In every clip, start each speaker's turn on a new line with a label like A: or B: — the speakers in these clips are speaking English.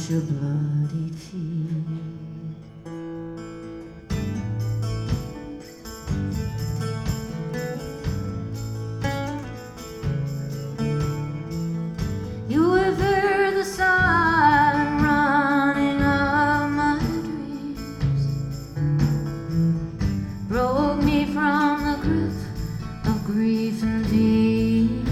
A: your bloody teeth. You have heard the silent running of my dreams, broke me from the grip of grief and fever.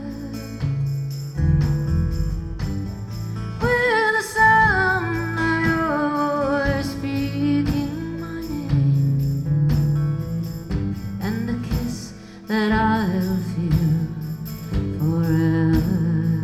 A: With the sound of yours speaking my name, and a kiss that I'll feel forever.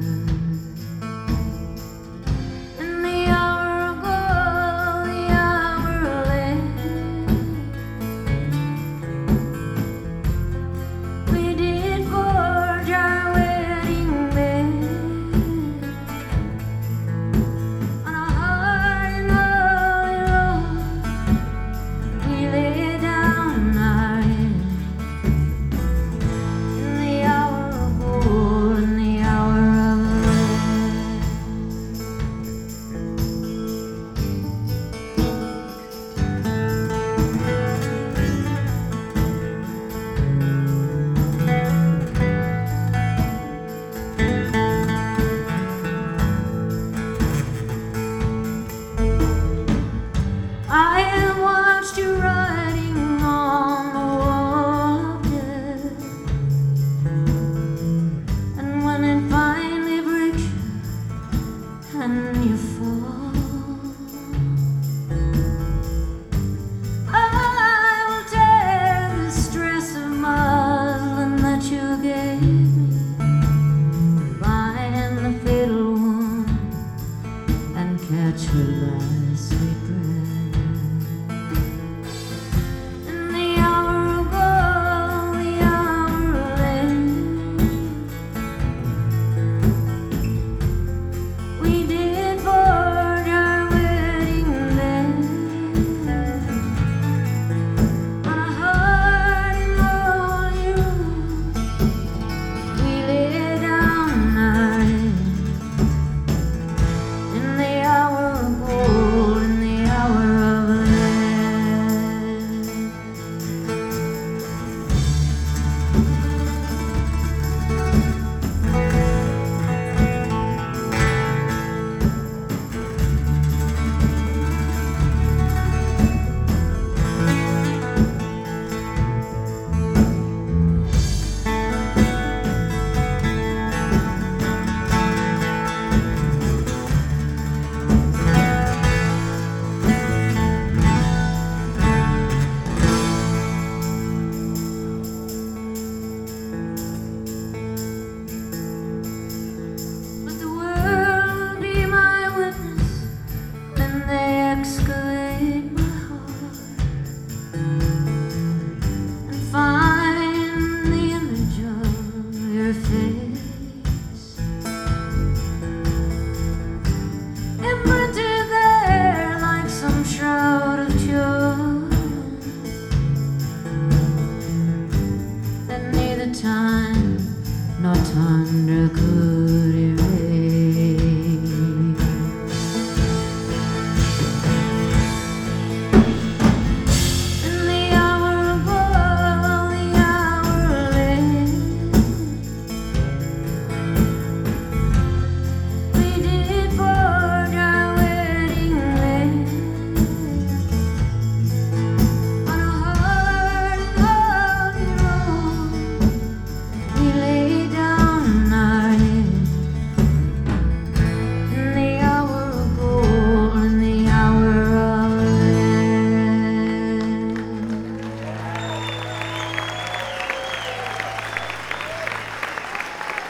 A: I have watched you writing on the wall of death, and when it finally breaks you and you fall, I will tear the stress of muslin that you gave me, bind the fatal wound and catch her last sweet breath. Time, not thunder could erase.